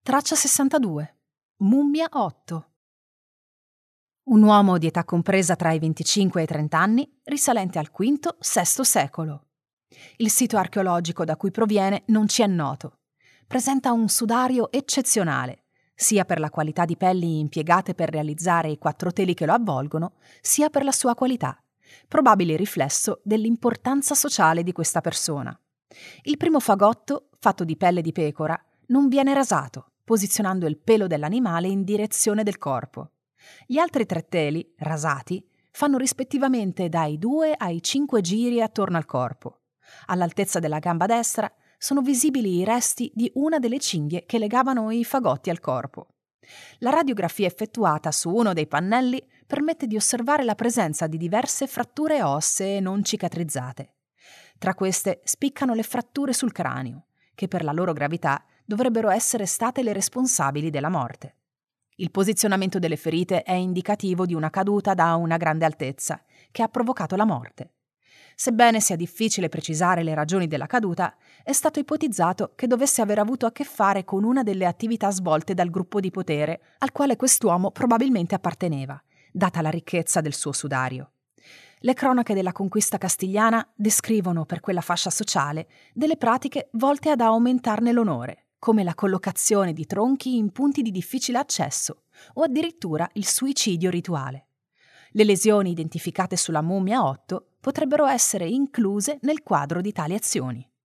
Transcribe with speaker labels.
Speaker 1: Traccia 62. Mummia 8. Un uomo di età compresa tra i 25 e i 30 anni, risalente al V-VI secolo. Il sito archeologico da cui proviene non ci è noto. Presenta un sudario eccezionale, sia per la qualità di pelli impiegate per realizzare i 4 teli che lo avvolgono, sia per la sua qualità, probabile riflesso dell'importanza sociale di questa persona. Il primo fagotto, fatto di pelle di pecora, non viene rasato, posizionando il pelo dell'animale in direzione del corpo. Gli altri 3 teli, rasati, fanno rispettivamente dai 2 ai 5 giri attorno al corpo. All'altezza della gamba destra sono visibili i resti di una delle cinghie che legavano i fagotti al corpo. La radiografia effettuata su uno dei pannelli permette di osservare la presenza di diverse fratture ossee non cicatrizzate. Tra queste spiccano le fratture sul cranio, che per la loro gravità dovrebbero essere state le responsabili della morte. Il posizionamento delle ferite è indicativo di una caduta da una grande altezza, che ha provocato la morte. Sebbene sia difficile precisare le ragioni della caduta, è stato ipotizzato che dovesse aver avuto a che fare con una delle attività svolte dal gruppo di potere al quale quest'uomo probabilmente apparteneva, data la ricchezza del suo sudario. Le cronache della conquista castigliana descrivono per quella fascia sociale delle pratiche volte ad aumentarne l'onore, come la collocazione di tronchi in punti di difficile accesso o addirittura il suicidio rituale. Le lesioni identificate sulla mummia 8 potrebbero essere incluse nel quadro di tali azioni.